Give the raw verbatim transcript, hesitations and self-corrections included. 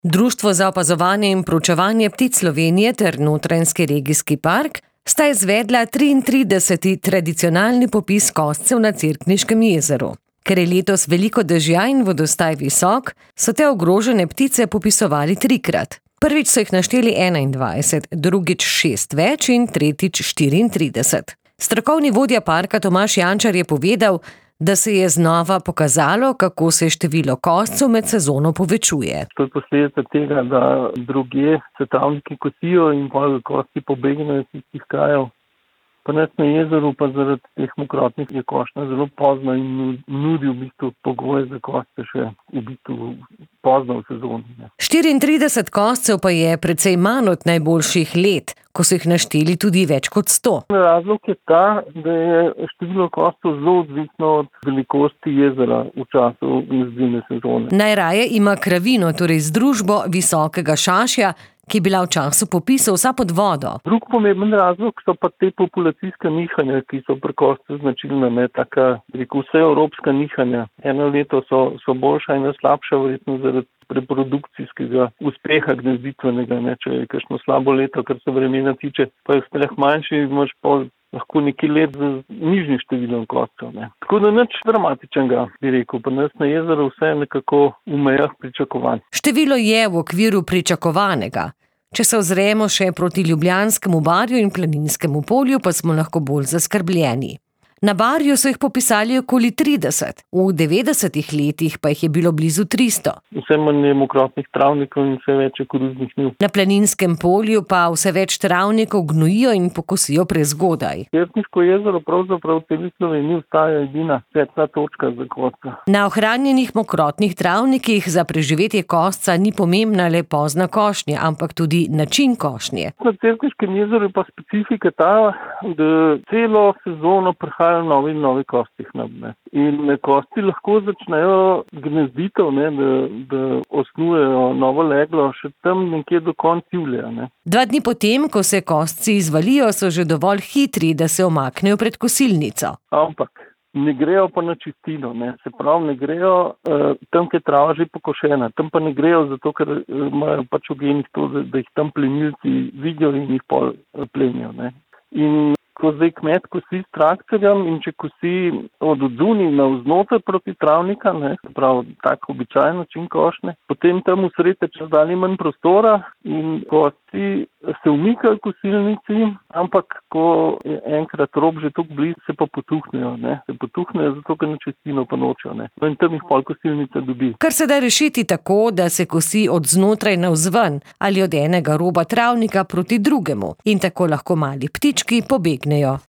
Društvo za opazovanje in proučevanje ptic Slovenije ter Notranjski regijski park sta izvedla triintrideseti tradicionalni popis koscev na Cerkniškem jezeru. Ker je letos veliko dežja in vodostaj visok, so te ogrožene ptice popisovali trikrat. Prvič so jih našteli enaindvajset, drugič šest več in tretjič štiriintrideset. Strokovni vodja parka Tomaž Jančar je povedal, da se je znova pokazalo, kako se število koscev med sezono povečuje. To je posledica tega, da drugje se travniki kosijo in pol kosti pobegnejo iz tistih krajev. Pa nas na jezeru pa zaradi teh mokrotnih je košnja zelo pozna in nudi v bistvu pogoje za koste še v bistvu pozno v sezoni. Ne. štiriintrideset koscev pa je precej manj od najboljših let, ko so jih našteli tudi več kot sto. Razlog je ta, da je število koscev zelo odvisno od velikosti jezera v času zimne sezone. Najraje ima Kravino, torej združbo visokega šašja, ki je bila v času popisa vsa pod vodo. Drug pomemben razlog so pa te populacijska nihanja, ki so pri koscu značilna, ne taka, rekel, vse evropska nihanja. Eno leto so, so boljša, eno slabša, verjetno zaradi reprodukcijskega uspeha gnezditvenega, ne, če je kakšno slabo leto, kar se vremena tiče, pa je sploh manjši, imaš pol lahko neki let z nižjim številom koscev. Ne. Tako da nič dramatičnega, bi rekel, pa nas na jezeru vse nekako v mejah pričakovanj. Število je v okviru pričakovanega. Če se ozremo še proti Ljubljanskemu barju in Planinskemu polju, pa smo lahko bolj zaskrbljeni. Na barju so jih popisali okoli trideset, v devetdesetih letih pa jih je bilo blizu tristo. Vse manj je mokrotnih travnikov in vse več je koruznih njiv. Na Planinskem polju pa vse več travnikov gnojijo in pokosijo prezgodaj. Cerkniško jezero pravzaprav v celi Sloveniji ostaja edina svetla točka za kosca. Na ohranjenih mokrotnih travnikih za preživetje kosca ni pomembna le pozna košnja, ampak tudi način košnje. Na Cerkniškem jezeru je pa specifika ta, da celo sezono prihaja novi in novi kosti hnab. In kosti lahko začnejo gnezditev, ne, da, da osnujejo novo leglo še tam nekje do konca julija. Ne. Dva dni potem, ko se kostci izvalijo, so že dovolj hitri, da se omaknejo pred kosilnico. Ampak ne grejo pa na čistino, ne. Se pravi, ne grejo uh, tam, kjer je trava že pokošena. Tam pa ne grejo zato, ker imajo pač v genih to, da, da jih tam plenilci vidijo in jih pol plenijo. Ne. In ko zdaj kmet kosi s traktorjem in če kosi od odzuni na vznoter proti travnika, ne, pravi tak običajen način košnje, potem tam v sredi čedalje manj prostora in kosti se umikajo kosilnici, ampak ko je enkrat rob že tako blizu, se pa potuhnejo, ne. Se potuhnejo zato, ker na čistino pa nočejo, ne. No in tam jih pol kosilnica dobi. Kar se da rešiti tako, da se kosi od znotraj navzven ali od enega roba travnika proti drugemu in tako lahko mali ptički pobegnejo.